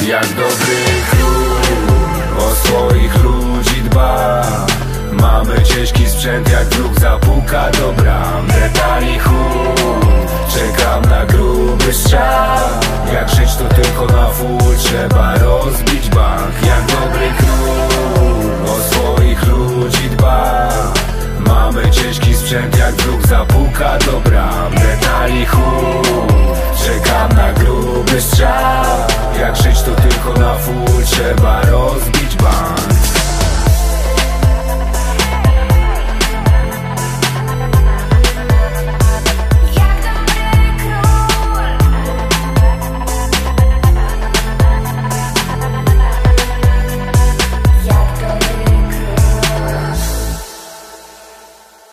Jak dobry król o swoich ludzi dba. Mamy ciężki sprzęt, jak wróg zapuka do bram. Detali chuj, czekam na gruby strzał. Jak żyć to tylko na full, trzeba rozbić bank. Jak dobry król o swoich ludzi dba. Mamy ciężki sprzęt, jak wróg zapuka do bram. Detali chuj,